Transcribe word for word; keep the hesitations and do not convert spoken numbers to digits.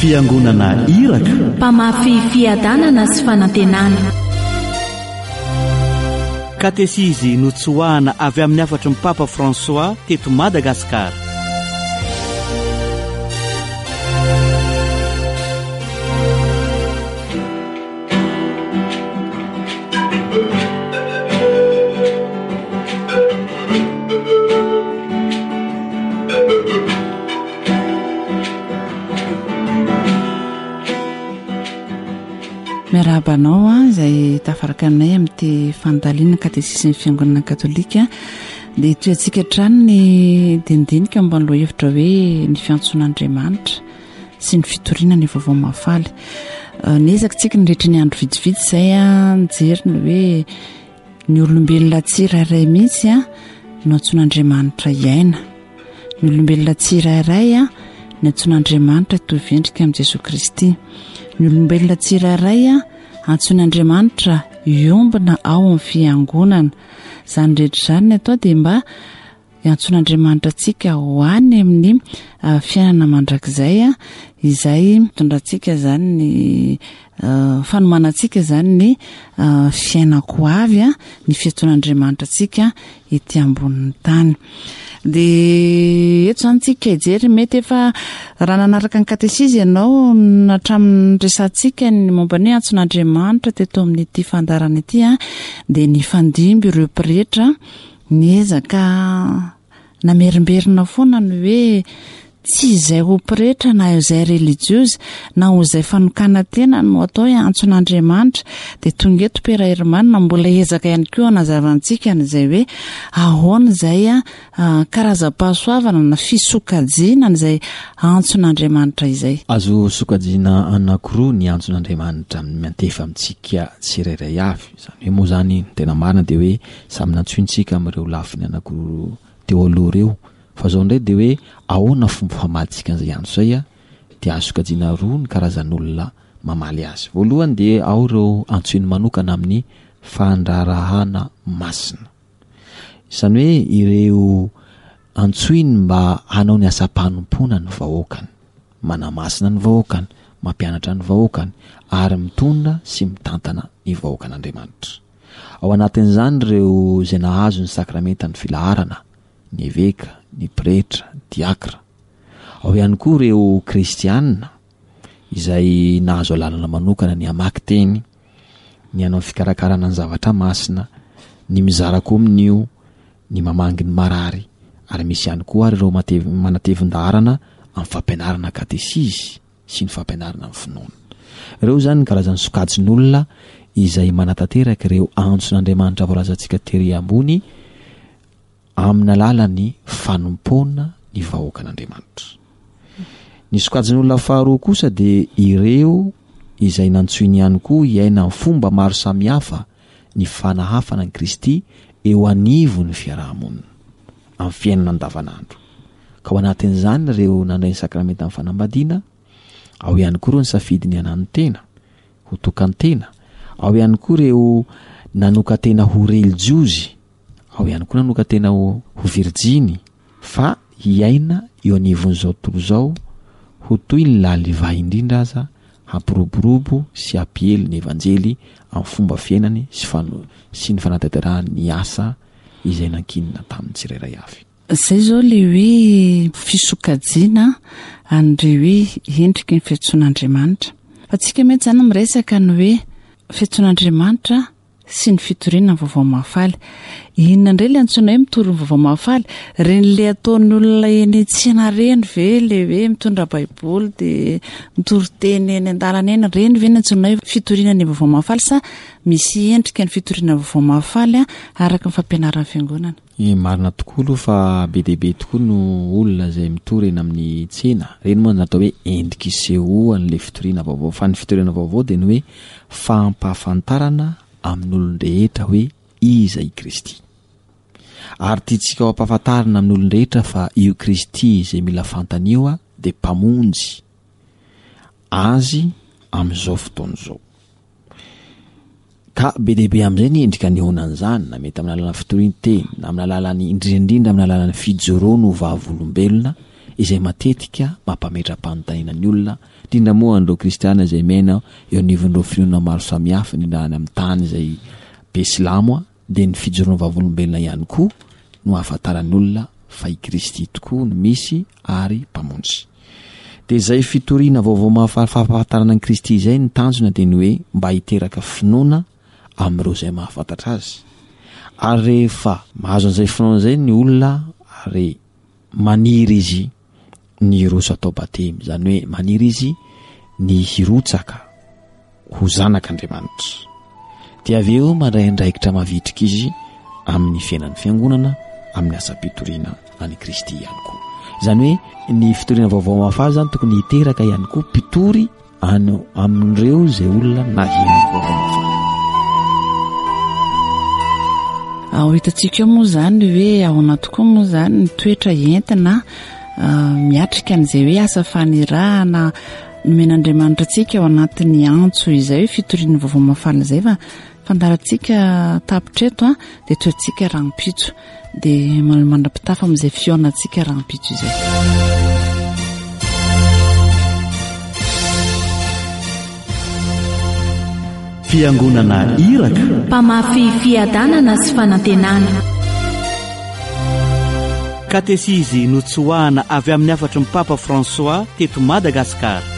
fiangonana iraka, mpamafy fiadanana sy fanantenana. Katesizy notsoahana avy amin'ny afatry ny Papa François teto Madagasikara. Miarabanao a izay tafaraka aminay amin'ity fandaliana katesisy ny fiangonana katolika dia toantsika trano ny dindinika mba nloha hevitra hoe ny fiantson'Andriamanitra sy ny fitoriana ny vaovao mafaly. Niezaka tsika nirehitra ny andro vidividy izay a nijery ny hoe ny olombelona tsirairay mihitsy a no antson'Andriamanitra iaina. Ny olombelona tsirairay a ny antson'Andriamanitra toy-vendrika amin'i Jesoa Kristy. Ny olombelona tsirairay a antson'Andriamanitra iombona ao amin'ny fiangonana. Izany rehetra izany atao dia mba antson'Andriamanitra antsika ho any amin'ny uh, fiainana mandrakizay a izay mitondrantsika izany ny uh, fanomanantsika izany ny uh, fiainako avy a ny fiantson'Andriamanitra antsika ety ambonin'ny tany. Dia eto izany tsika ijery mety efa raha nanaraka ny katesizy ianao natramin'ny resantsika ny momba ny antson'Andriamanitra teto amin'ity fandarana ity a dia ny fandimby ireo mpirehetra niezaka namerimberina foana ny hoe tsy izay ho mpirehetra na izay religieuse na ho izay fanokana tena no atao hoe antson'Andriamanitra. Dia tonga eto Pera Hermanina mbola ezaka ihany koa anazavantsika n'izay hoe ahoana izay a karazam-pahasoavana na fisokajiana n'izay antson'Andriamanitra izay. Azo sokajiana anankiroa ny antson'Andriamanitra mantefa amintsika tsirairay avy. Izany hoe moa zany tena marina dia hoe samy nantsointsika amin'ireo lafiny anankiroa teo aloha ireo. Fa zao ndray dia hoe ahoana fomba famaditsika an'izay andro izay a dia azo sokajiana roa ny karazan'olona mamaly azy. Voalohany dia ao ireo antsoiny manokana amin'ny fandrarahana masina. Izany hoe ireo antsoiny mba hanao ny asam-panompoana ny vahoakany, manamasina ny vahoakany, mampianatra ny vahoakany ary mitondra sy mitantana ny vahoakan'Andriamanitra. Ao anatin'izany ireo izay nahazo ny sakramenta ny filaharana, ny eveka, ny pretra, diakra. Ao ihany koa ireo kristianina izay nahazo alalana manokana ny hamaky teny, ny hanao fikarakarana ny zavatra masina, ny mizara koa amin'io, ny mamangy ny marary, ary misy ihany koa ary ireo manatevin-daharana amin'ny fampianarana katesizy sy ny fampianarana amin'ny finoana. Ireo zany karazany sokajin'olona izay manatanteraka ireo antson'Andriamanitra voalazantsika tery ambony amin'ny alalan'ny fanompoana ny vahoakan'Andriamanitra. Ny sokajin'olona faharoa kosa dia ireo izay nantsoiny ihany koa iaina amin'ny fomba maro samihafa ny fanahafana ny Kristy eo anivo ny fiarahamonina amin'ny fiainana andavanandro. Ka ao anatin'izany ireo nandray ny sakramenta amin'ny fanambadiana, ao ihany koa ireo ny safidy ny ananotena ho tokantena, ao ihany koa ireo nanoka tena ho religiozy, ao ihany koa nanoka tena ho, ho virjiny, fa iaina eo anivon'izao tontolo izao ho toy ny lalivahy indrindra aza hampiroborobo sy hampiely ny evanjely amin'ny fomba fiainany sy, fano, sy ny fanatanterahany ny asa izay nankinina tamin'ny tsirairay avy. Izay zao le hoe fisokajiana an'ireo hoe endriky ny fiantson'Andriamanitra. Fa tsika mety zany miresaka ny hoe fiantson'Andriamanitra sy ny fitoriana ny vaovao mahafaly. Inona indray le antsoina hoe mitory ny vaovao mahafaly? Reny le ataon'ny olona eny tsena reny ve le hoe mitondra baiboly dia mitory teny eny an-dalana eny, reny ve ny antsoina hoe fitoriana ny vaovao mahafaly sa misy endrika ny fitoriana ny vaovao mahafaly araka ny fampianaran'ny fiangonana? E marina tokoa aloha fa be dia be tokoa no olona izay mitory eny amin'ny tsena. Reny moa natao hoe endrika isehoan'ilay fitoriana vaovao, fa ny fitoriana vaovao dia ny hoe fampahafantarana amin'ny olon-drehetra hoe iza i Kristy. Ary tiantsika ho ampahafantarana amin'ny olon-drehetra fa io Kristy izay mila fantanio a dia mpamonjy azy amin'izao fotoan'izao. Ka be dia be amin'izay ny endrika anehonan'izany, na mety amin'ny alalan'ny fitorian-teny, na amin'ny alalan'ny indrindraindrindra amin'ny alalan'ny fijoroana ho vavolombelona, izay matetika mampametra-panontaniana ny olona indrindra moa andreo kristiana izay mena eo anivon'ireo finoana maro samihafa indrindra any amin'ny tany izay be silamo a dia ny fijoroana vavolombelona ihany koa no ahafantaran'ny olona fa i Kristy tokoa no misy ary mpamonjy. Dia izay fitoriana vaovao mahafahafantarana ny Kristy izay ny tanjona dia ny hoe mba hiteraka finoana amin'ireo izay mahafantatra azy. Ary rehefa mahazo an'izay finoana izay ny olona ary maniry izy ny hiroso atao batemy, izany hoe maniry izy ny hirotsaka ho zanak'Andriamanitra. Dia avy eo mandray andraikitra mavitrika izy amin'ny fiainan'ny fiangonana, amin'ny asa-pitoriana any Kristy ihany koa. Izany hoe ny fitoriana vaovao mahafaha zany tokony hiteraka ihany koa mpitory any amin'ireo izay olona nahino vaovao mahafaha. Ao hitantsika moa zany hoe ao anaty koa moa zany ny toetra entina uh, miatrika an'izay hoe asa fanirahana nomen'Andriamanitra antsika ao anatin'ny antso izay hoe fitoriana vaovao mafana izay fa fandarantsika tapitreto a dia toetritsika rangopitso dia mandra-pitafa amin'izay fionantsika rangopitso izay. Fiangonana Iraka, mpamafy fiadanana sy fanantenana. Katesizy notsoahana avy amin'ny afatry ny Papa François teto Madagasikara.